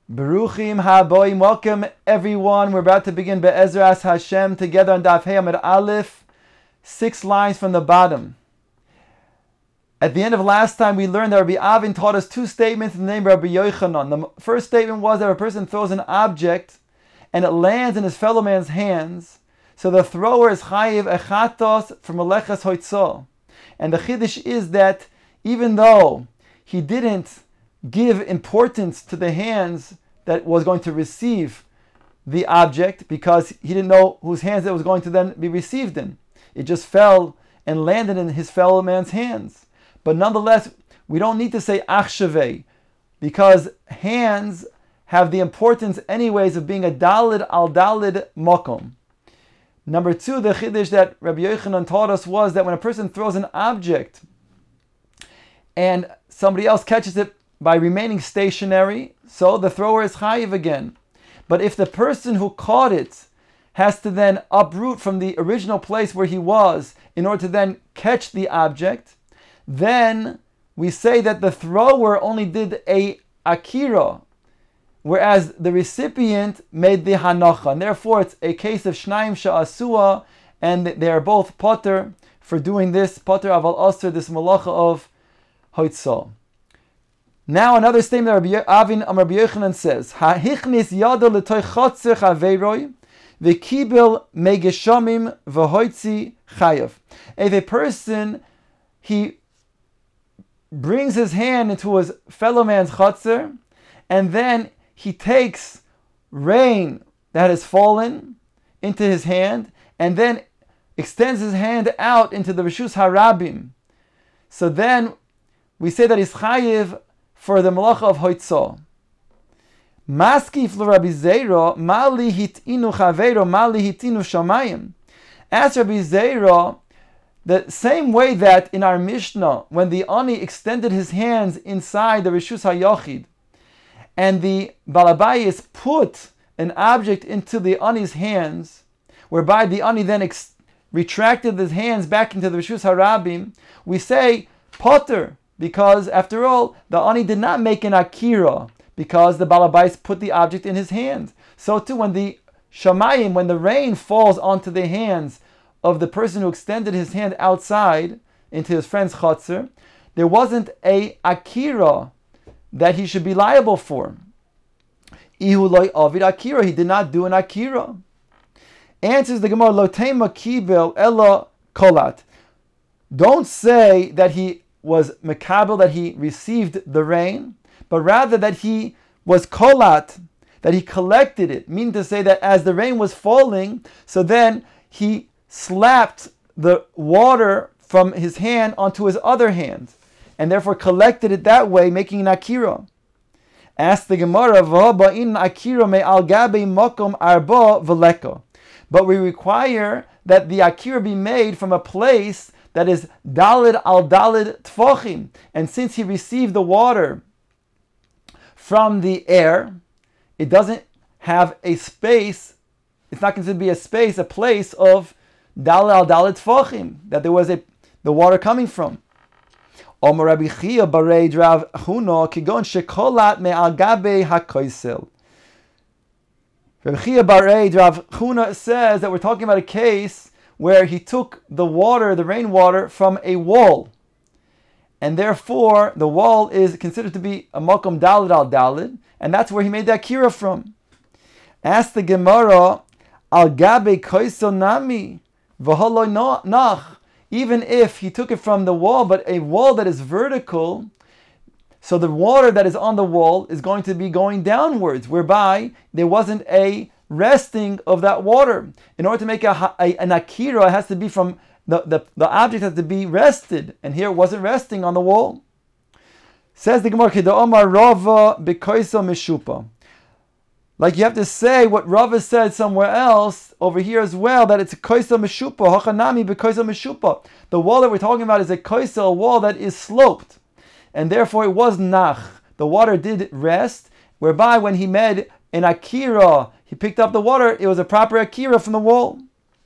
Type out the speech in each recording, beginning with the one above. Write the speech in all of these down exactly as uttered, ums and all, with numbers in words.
Baruchim haboim, welcome everyone. We're about to begin Be'ezras Hashem together on Daf Hey Amud Aleph, six lines from the bottom. At the end of last time, we learned that Rabbi Avin taught us two statements in the name of Rabbi Yochanan. The first statement was that a person throws an object and it lands in his fellow man's hands, so the thrower is chayiv echatos from meleches hoitzah. And the chiddush is that even though he didn't give importance to the hands that was going to receive the object, because he didn't know whose hands it was going to then be received in. It just fell and landed in his fellow man's hands. But nonetheless, we don't need to say achshavei, because hands have the importance anyways of being a dalid al dalid mokom. Number two, the chiddush that Rabbi Yochanan taught us was that when a person throws an object and somebody else catches it by remaining stationary, so the thrower is chayiv again. But if the person who caught it has to then uproot from the original place where he was in order to then catch the object, then we say that the thrower only did a akira, whereas the recipient made the hanacha. And therefore it's a case of shnaim sha'asua, and they are both potter for doing this, potter aval aser, this malacha of hoitzah. Now another statement that Rabbi Avin Amar Rabbi Yochanan says, "Hahichnis yado l'toy chotzer chaveiroi v'kibel megeshamim v'hoitzi chayav." If a person, he brings his hand into his fellow man's chotzer, and then he takes rain that has fallen into his hand, and then extends his hand out into the Rishus Harabim, so then we say that he's chayiv for the malacha of hoitzah. Maskif l'Rabbi Zeira, mali hitinu chaveiro, mali hitinu shamayim. As Rabbi Zeira, the same way that in our Mishnah, when the ani extended his hands inside the Rishus HaYachid, and the Balabayis put an object into the ani's hands, whereby the ani then ex- retracted his hands back into the Rishus HaRabim, we say potter, because after all, the ani did not make an akira, because the balabais put the object in his hand. So too, when the shamayim, when the rain falls onto the hands of the person who extended his hand outside into his friend's chotzer, there wasn't a akira that he should be liable for. Ihu loy avid akira, he did not do an akira. Answers the Gemara, lo tema kibel ella kolat. Don't say that he was mekabel, that he received the rain, but rather that he was kolat, that he collected it, meaning to say that as the rain was falling, so then he slapped the water from his hand onto his other hand, and therefore collected it that way, making an akira. Ask the Gemara, v'haba in akira me al gabe makom arba v'leka. But we require that the akira be made from a place that is dalid al dalid tfachim. And since he received the water from the air, it doesn't have a space, it's not considered to be a space, a place of dalid al dalid tfachim, that there was a the water coming from. Omer Rabbi Chia barei Rav Huna kigon shekolat me al gabe hakoisel. Rabbi Chia barei Rav Huna says that we're talking about a case where he took the water, the rainwater, from a wall. And therefore, the wall is considered to be a makom dalid al dalid, and that's where he made the akira from. Ask the Gemara, al gabe koisel nami, v'holo nach. Even if he took it from the wall, but a wall that is vertical, so the water that is on the wall is going to be going downwards, whereby there wasn't a resting of that water. In order to make a, a, an akira, it has to be from the, the, the object has to be rested, and here it wasn't resting on the wall. Says the Gemara, Kida Omar Rava B'Koisa Mishupa. Like you have to say what Rava said somewhere else over here as well, that it's a koisa meshupa, hachanami b'koisa meshupa. The wall that we're talking about is a koisa, a wall that is sloped, and therefore it was nach. The water did rest, whereby when he made an akira, he picked up the water, it was a proper akira from the wall.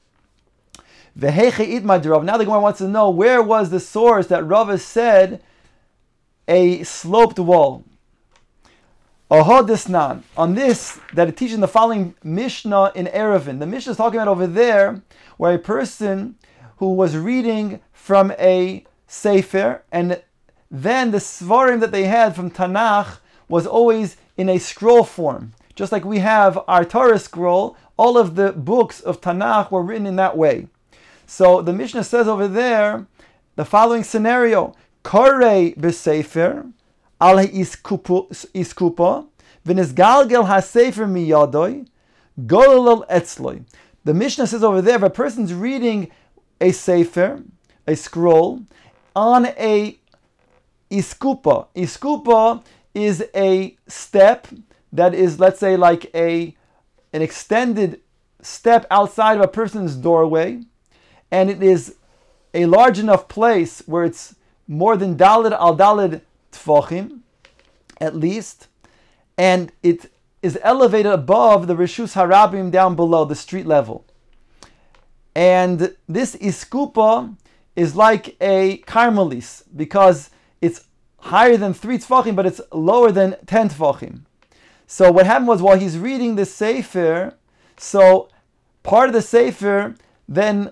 V'heche idma d'Rav. Now the Gemara wants to know, where was the source that Rava said a sloped wall? Ahodisnan. On this, that it teaches the following Mishnah in Eruvin. The Mishnah is talking about over there where a person who was reading from a Sefer, and then the Svarim that they had from Tanakh was always in a scroll form. Just like we have our Torah scroll, all of the books of Tanakh were written in that way. So the Mishnah says over there, the following scenario, Korei b'Sefer, al iskupa, v'nisgalgel ha-sefer miyadoi, golol etzloi. The Mishnah says over there, if a person's reading a sefer, a scroll, on a iskupa. Iskupa is a step that is, let's say, like a an extended step outside of a person's doorway, and it is a large enough place where it's more than daled al daled tfachim, at least, and it is elevated above the Rishus Harabim down below, the street level. And this iskupa is like a karmelis, because it's higher than three tfachim, but it's lower than ten tfachim. So what happened was, while he's reading the sefer, so part of the sefer then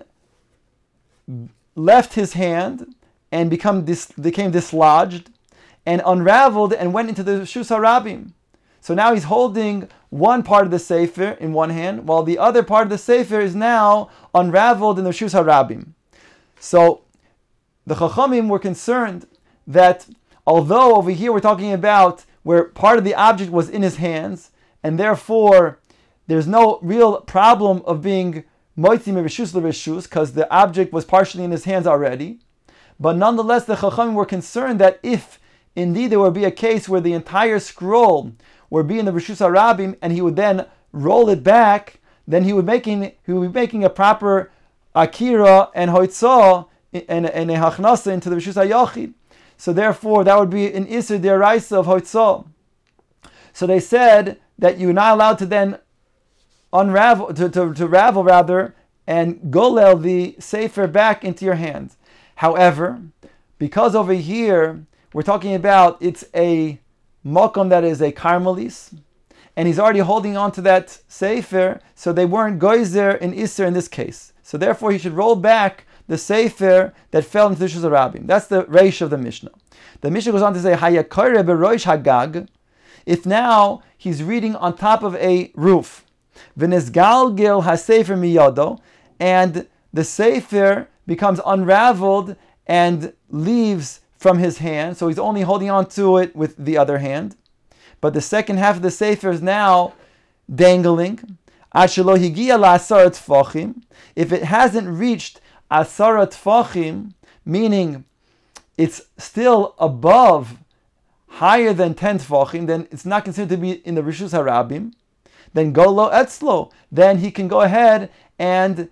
left his hand and become dis, became dislodged and unraveled and went into the Rishus Harabim. So now he's holding one part of the sefer in one hand, while the other part of the sefer is now unraveled in the Rishus Harabim. So the Chachamim were concerned that although over here we're talking about where part of the object was in his hands, and therefore there's no real problem of being moitzi merishus l'rishus, because the object was partially in his hands already, but nonetheless the Chachamim were concerned that if indeed there would be a case where the entire scroll would be in the Rishus Harabim and he would then roll it back, then he would making he would be making a proper akira and hoitzah and, and a hachnasa into the Rishus HaYachid. So therefore that would be an Isser Deraisa of hoitzah. So they said that you're not allowed to then unravel, to, to, to ravel rather, and golel the sefer back into your hands. However, because over here we're talking about it's a makom that is a karmelis, and he's already holding on to that sefer, so they weren't goizer in Isser in this case. So therefore he should roll back the sefer that fell into the Rishus Harabim. That's the reish of the Mishnah. The Mishnah goes on to say, Hayakore beroish hagag, if now he's reading on top of a roof, v'nesgalgil ha-sefer miyado, and the sefer becomes unraveled and leaves from his hand, so he's only holding on to it with the other hand, but the second half of the sefer is now dangling. Ashelo higia la'asar tfachim, if it hasn't reached asara tfachim, meaning it's still above, higher than ten tfachim, then it's not considered to be in the Rishus Harabim. Then golo etzlo, then he can go ahead and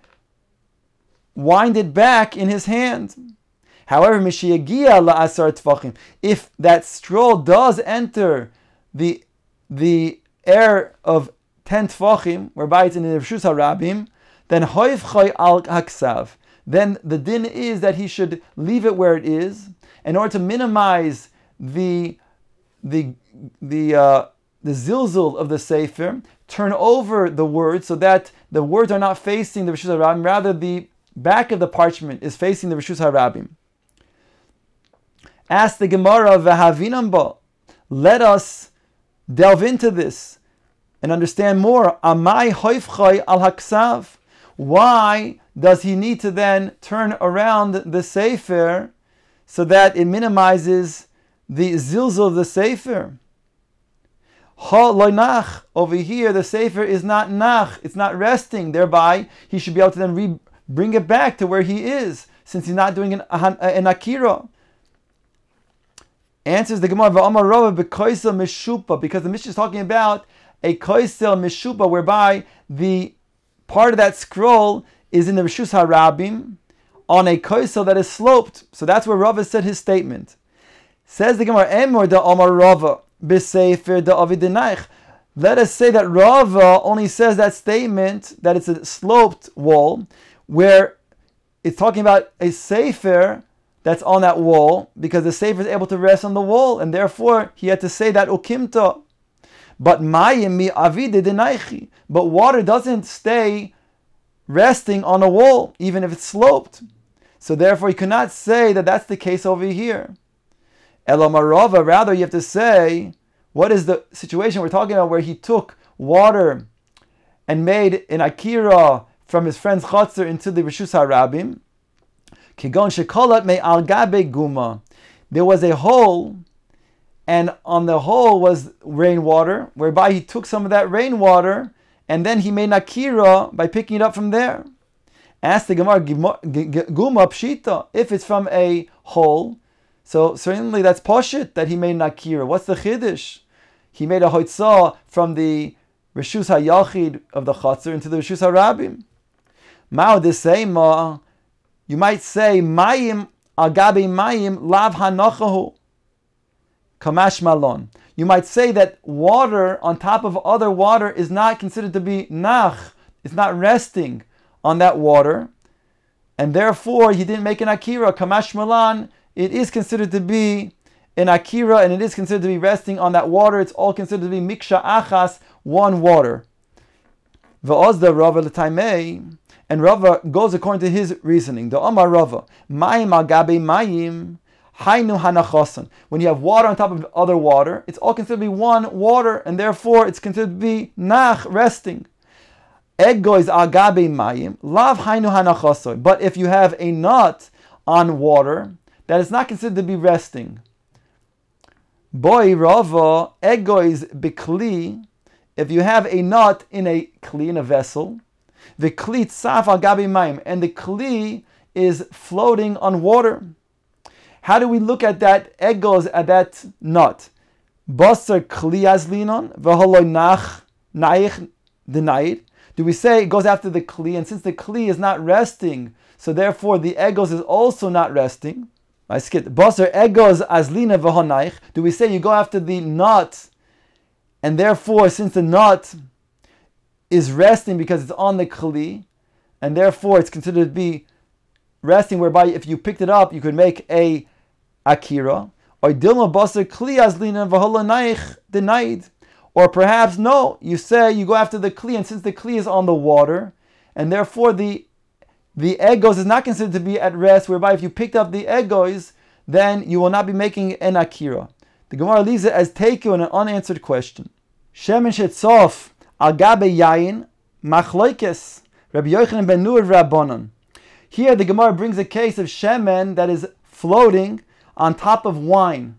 wind it back in his hand. However, mishiyagia la'asar tfachim, if that scroll does enter the the air of ten tfachim, whereby it's in the Rishus Harabim, then hoiv choy al haksav, then the din is that he should leave it where it is in order to minimize the the the uh, the zilzul of the sefer, turn over the words so that the words are not facing the Rishus Harabim, rather the back of the parchment is facing the Rishus Harabim. Ask the Gemara, v'havinam ba, let us delve into this and understand more. Amai hoifchai al haksav, why does he need to then turn around the sefer so that it minimizes the zilzul of the sefer? Ha lo nach, over here the sefer is not nach, it's not resting, thereby he should be able to then re- bring it back to where he is, since he's not doing an, an akira. Answers the Gemara, v'amar Rava b'koisel mishupa, because the Mishnah is talking about a koisel mishupa, whereby the part of that scroll is in the Rishus Harabim on a koisel that is sloped. So that's where Rava said his statement. Says the Gemara, Emor da Amar Rava b'sefer da avidenaich. Let us say that Rava only says that statement, that it's a sloped wall, where it's talking about a sefer that's on that wall, because the sefer is able to rest on the wall, and therefore he had to say that ukimta. But mayim mi avide denaichi. But water doesn't stay resting on a wall, even if it's sloped. So therefore, you cannot say that that's the case over here. Elamarova, rather you have to say, what is the situation we're talking about where he took water and made an akira from his friend's chatzar into the Rishus HaRabim? Kigon shekolat me al gabe guma. There was a hole, and on the hole was rainwater, whereby he took some of that rainwater, and then he made an akira by picking it up from there. Ask the Gemara, guma pshita, if it's from a hole, so certainly that's poshit that he made an akira. What's the chiddush? He made a hoitzah from the Rishus HaYachid of the chatzar into the Rishus HaRabim. Mao desema, you might say, mayim agabe mayim lav hanachahu kamash malon. You might say that water on top of other water is not considered to be nach. It's not resting on that water, and therefore he didn't make an akira. Kamash malan, it is considered to be an akira, and it is considered to be resting on that water. It's all considered to be miksha achas, one water. V'ozda Rava l'taimei, and Rava goes according to his reasoning. The Omar Rava, mayim agabe mayim, hainu hanachosan. When you have water on top of other water, it's all considered to be one water, and therefore it's considered to be nach, resting. Ego is agabe mayim, lav hainu hanachosan. But if you have a knot on water, that is not considered to be resting. Boy Rava, ego is bikli. If you have a knot in a kli, in a vessel, the kli tzaf al gabi mayim, and the kli is floating on water. How do we look at that egos, at that knot? Basar kli azlinon v'holoi nach naich denayit. Do we say it goes after the kli, and since the kli is not resting, so therefore the egos is also not resting? I skipped. Basar egos azlina v'honaich. Do we say you go after the knot, and therefore since the knot is resting because it's on the kli, and therefore it's considered to be resting, whereby if you picked it up, you could make a akira. Or dilma basar kli azlina v'holonaich denied. Or perhaps no, you say you go after the kli, and since the kli is on the water, and therefore the the egos is not considered to be at rest, whereby if you picked up the egos, then you will not be making an akira. The Gemara leaves it as teiku in an unanswered question. Shemen shetzof agabe yayin machloikes Rabbi Yochanan ben Nur Rabbanon. Here the Gemara brings a case of shemen that is floating on top of wine.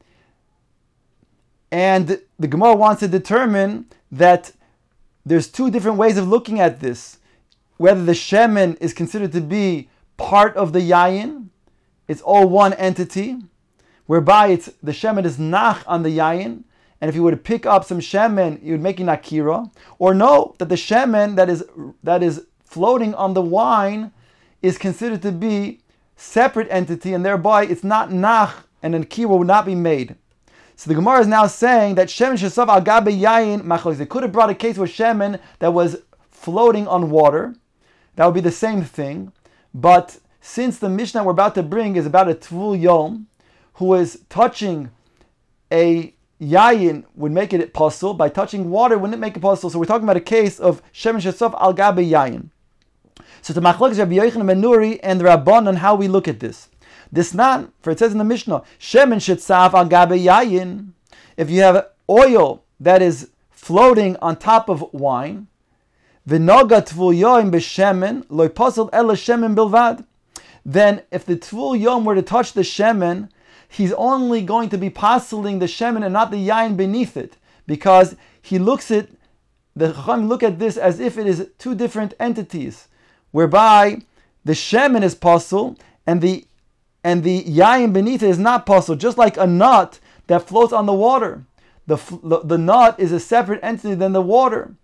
And the Gemara wants to determine that there's two different ways of looking at this. Whether the shemen is considered to be part of the yayin, it's all one entity, whereby it's the shemen is nach on the yayin, and if you were to pick up some shemen, you would make an akira. Or no, that the shemen that is that is floating on the wine is considered to be separate entity, and thereby it's not nach, and an akira would not be made. So the Gemara is now saying that shemen shesav al gabe yayin machlois. They could have brought a case with shemen that was floating on water. That would be the same thing. But since the Mishnah we're about to bring is about a Tvul Yom, who is touching a yayin, would make it possible. By touching water, wouldn't it make it possible? So we're talking about a case of shemen shesav al gabe yayin. So the machlokes Rabbi Yochanan ben Nuri and the Rabbanon, how we look at this. This not, for it says in the Mishnah, shemen shesav al gabe yayin. If you have oil that is floating on top of wine, v'noga tvul yom b'shemen lo yposel ela shemen bilvad. Then, if the tvul yom were to touch the shemen, he's only going to be passeling the shemen and not the yain beneath it, because he looks at the Chacham look at this as if it is two different entities, whereby the shemen is passel and the and the yain beneath it is not passel, just like a knot that floats on the water. The the, the knot is a separate entity than the water.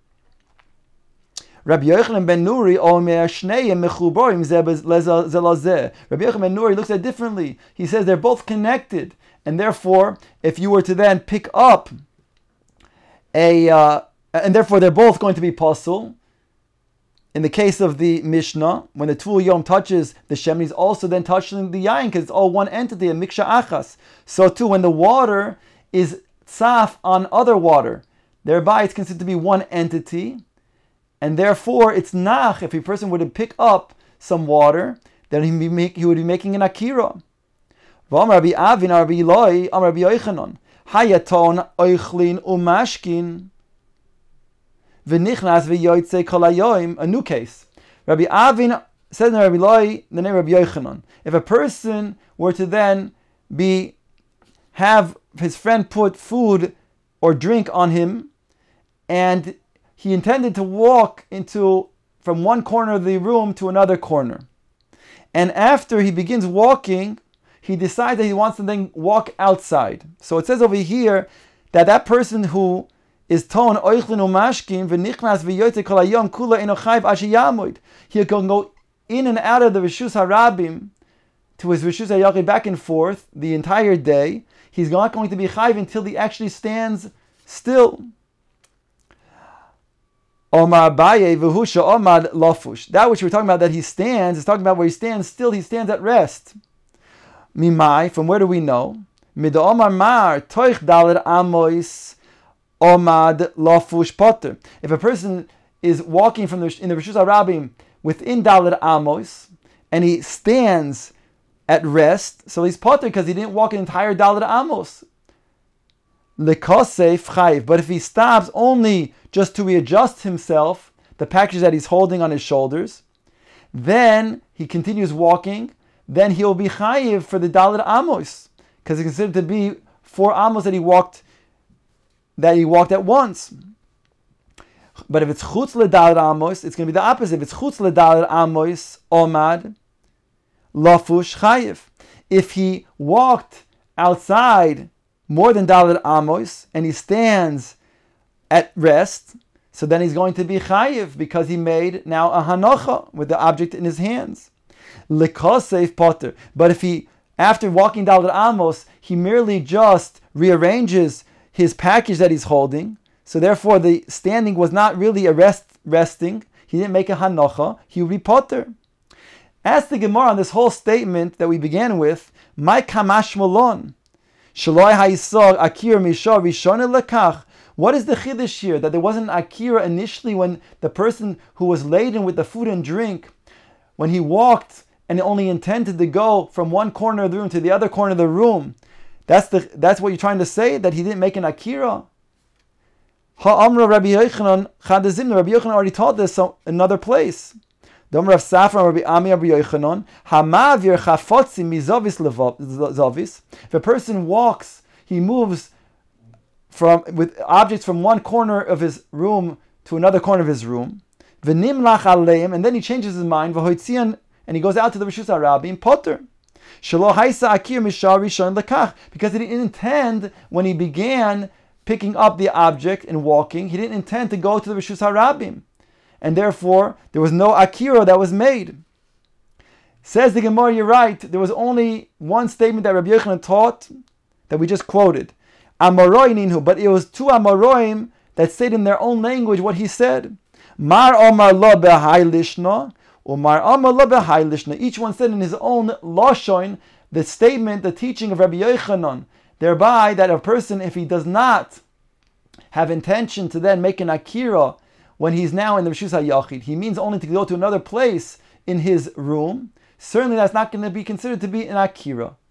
Rabbi Yochanan ben Nuri omer shneim mechuborim ze zelazeh. Rabbi Yochanan ben Nuri looks at it differently. He says they're both connected, and therefore, if you were to then pick up a, uh, and therefore they're both going to be pasul. In the case of the Mishnah, when the Tvul Yom touches the Shemen, he's also then touching the Yain, because it's all one entity, a Miksha Achas. So too, when the water is tzaf on other water, thereby it's considered to be one entity, and therefore it's nach. If a person were to pick up some water, then he would be, make, he would be making an akira. V'amar Rabbi Avin, Rabbi Eloi, Amar Rabbi Yochanan, hayaton oichlin umashkin v'nichnas v'yoytze kol hayoim. A new case. Rabbi Avin says in Rabbi Eloi, the name of Rabbi Yochanan, if a person were to then be have his friend put food or drink on him, and he intended to walk into from one corner of the room to another corner, and after he begins walking, he decides that he wants to then walk outside. So it says over here that that person who is ton oichlin umashkin v'nichnas v'yoytze kol hayom kula eno chayv asher yamoid, he can go in and out of the Rishus HaRabim to his Rishus HaYachid back and forth the entire day. He's not going to be chayv until he actually stands still. Omar Abaye v'husha omad lafush. That which we're talking about, that he stands, is talking about where he stands still, he stands at rest. Mimai, from where do we know? Mida omar mar toich daler amois omad lafush potter. If a person is walking from the, in the Rishus HaRabim within daler amos, and he stands at rest, so he's potter because he didn't walk an entire daler amos. Lekosef chayiv. But if he stops only just to readjust himself, the package that he's holding on his shoulders, then he continues walking, then he will be chayiv for the dalet amos, because it's considered to be four amos that he walked that he walked at once. But if it's chutz ledalet amos, it's going to be the opposite. If it's chutz ledalet amos omad lafush chayiv. If he walked outside more than dalet amos and he stands at rest, so then he's going to be chayiv because he made now a hanocha with the object in his hands. Lekosef potter. But if he, after walking dalet amos, he merely just rearranges his package that he's holding, so therefore the standing was not really a rest resting, he didn't make a hanocha, he would be potter. Ask the Gemara on this whole statement that we began with, my kamash malon, shaloi haisog akir mishor rishon lekach. What is the chiddush here? That there wasn't an akira initially when the person who was laden with the food and drink, when he walked and only intended to go from one corner of the room to the other corner of the room. That's the that's what you're trying to say, that he didn't make an akira. Ha'amra Rabbi Yochanan Chadazimna. Rabbi Yochanan already taught this in another place. The Amr of Safra Rabbi Ami Rabbi Yochanan Hamavir chafotzi mizovis lezovis. If a person walks, he moves from with objects from one corner of his room to another corner of his room. V'nimlach aleim, and then he changes his mind. V'hoitzian, and he goes out to the Rishus HaRabim potter. Shelo haisa akir mishar rishon lekach, because he didn't intend when he began picking up the object and walking, he didn't intend to go to the Rishus HaRabim, and therefore there was no akira that was made. Says the Gemara, you're right. There was only one statement that Rabbi Yochanan taught that we just quoted. Amoroi ninhu, but it was two Amoroim that said in their own language what he said. Mar omar lo behailishna, or mar omar lo behailishna. Each one said in his own lashon the statement, the teaching of Rabbi Yochanan, thereby that a person, if he does not have intention to then make an akira when he's now in the Rishus HaYachid, he means only to go to another place in his room, certainly that's not going to be considered to be an akira.